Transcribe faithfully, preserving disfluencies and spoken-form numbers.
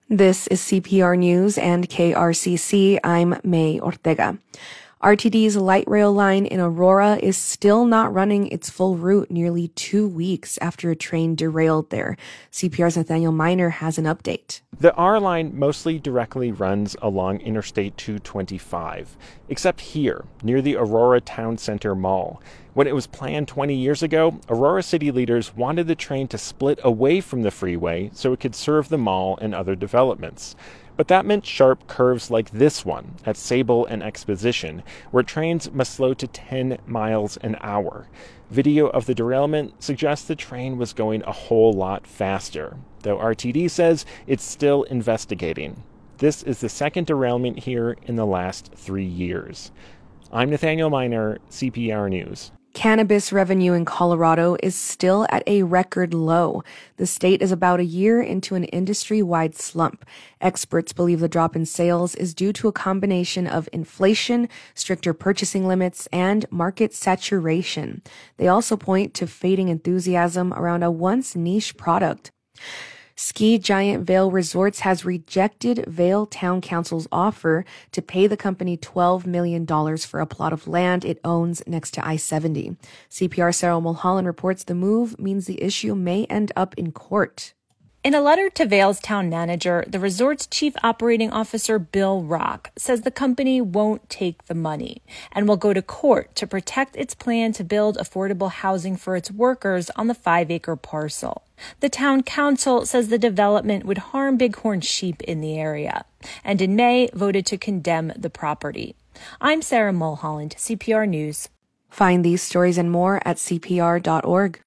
This is C P R News and K R C C. I'm May Ortega. R T D's light rail line in Aurora is still not running its full route nearly two weeks after a train derailed there. C P R's Nathaniel Miner has an update. The R line mostly directly runs along Interstate two twenty-five, except here, near the Aurora Town Center Mall. When it was planned twenty years ago, Aurora city leaders wanted the train to split away from the freeway so it could serve the mall and other developments. But that meant sharp curves like this one at Sable and Exposition, where trains must slow to ten miles an hour. Video of the derailment suggests the train was going a whole lot faster, though R T D says it's still investigating. This is the second derailment here in the last three years. I'm Nathaniel Miner, C P R News. Cannabis revenue in Colorado is still at a record low. The state is about a year into an industry-wide slump. Experts believe the drop in sales is due to a combination of inflation, stricter purchasing limits, and market saturation. They also point to fading enthusiasm around a once niche product. Ski giant Vail Resorts has rejected Vail Town Council's offer to pay the company twelve million dollars for a plot of land it owns next to I seventy. C P R's Sarah Mulholland reports the move means the issue may end up in court. In a letter to Vail's town manager, the resort's chief operating officer, Bill Rock, says the company won't take the money and will go to court to protect its plan to build affordable housing for its workers on the five-acre parcel. The town council says the development would harm bighorn sheep in the area, and in May voted to condemn the property. I'm Sarah Mulholland, C P R News. Find these stories and more at C P R dot org.